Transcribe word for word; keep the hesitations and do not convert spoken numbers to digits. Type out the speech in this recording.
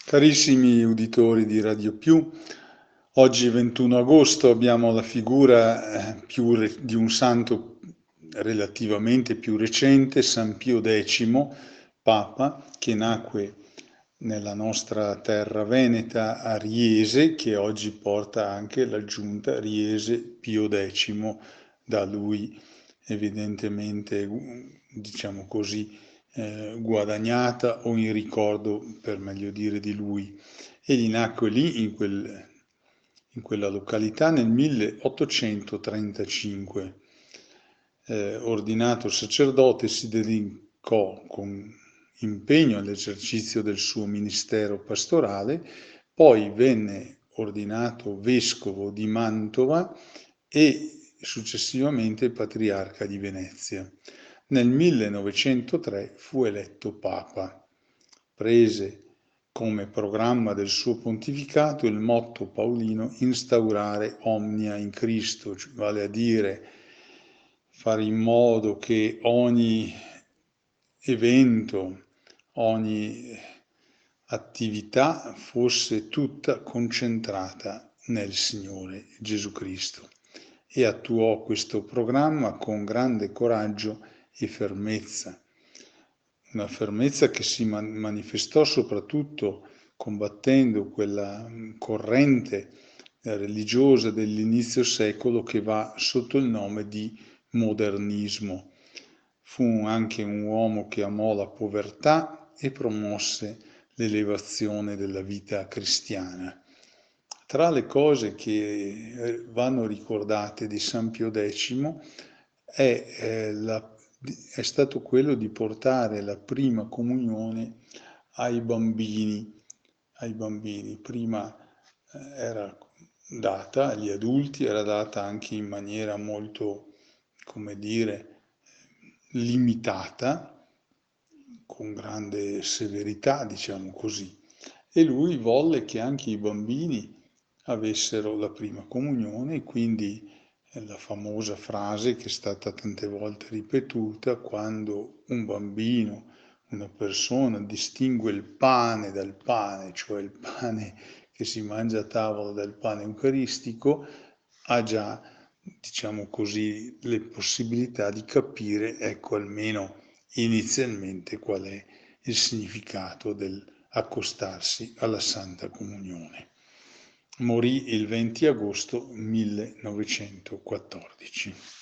Carissimi uditori di Radio Più, oggi ventuno agosto abbiamo la figura eh, più re- di un santo relativamente più recente, San Pio X, Papa, che nacque nella nostra terra veneta a Riese, che oggi porta anche l'aggiunta Riese Pio X, da lui evidentemente, diciamo così, eh, guadagnata o in ricordo, per meglio dire, di lui. Egli nacque lì, in, quel, in quella località, nel milleottocentotrentacinque. Eh, ordinato sacerdote, si dedicò con impegno all'esercizio del suo ministero pastorale, poi venne ordinato vescovo di Mantova e successivamente patriarca di Venezia. Nel millenovecentotre fu eletto Papa. Prese come programma del suo pontificato il motto paolino instaurare omnia in Cristo, cioè vale a dire fare in modo che ogni evento, ogni attività fosse tutta concentrata nel Signore Gesù Cristo, e attuò questo programma con grande coraggio e fermezza, una fermezza che si man- manifestò soprattutto combattendo quella mh, corrente eh, religiosa dell'inizio secolo che va sotto il nome di modernismo. Fu anche un uomo che amò la povertà e promosse l'elevazione della vita cristiana. Tra le cose che eh, vanno ricordate di San Pio X è, eh, la- è stato quello di portare la prima comunione ai bambini. Ai bambini. Prima eh, era data agli adulti, era data anche in maniera molto, come dire, limitata, con grande severità, diciamo così. E lui volle che anche i bambini avessero la prima comunione, e quindi eh, la famosa frase che è stata tante volte ripetuta: quando un bambino, una persona distingue il pane dal pane, cioè il pane che si mangia a tavola dal pane eucaristico, ha già, diciamo così, le possibilità di capire, ecco, almeno inizialmente, qual è il significato dell'accostarsi alla Santa Comunione. Morì il venti agosto millenovecentoquattordici.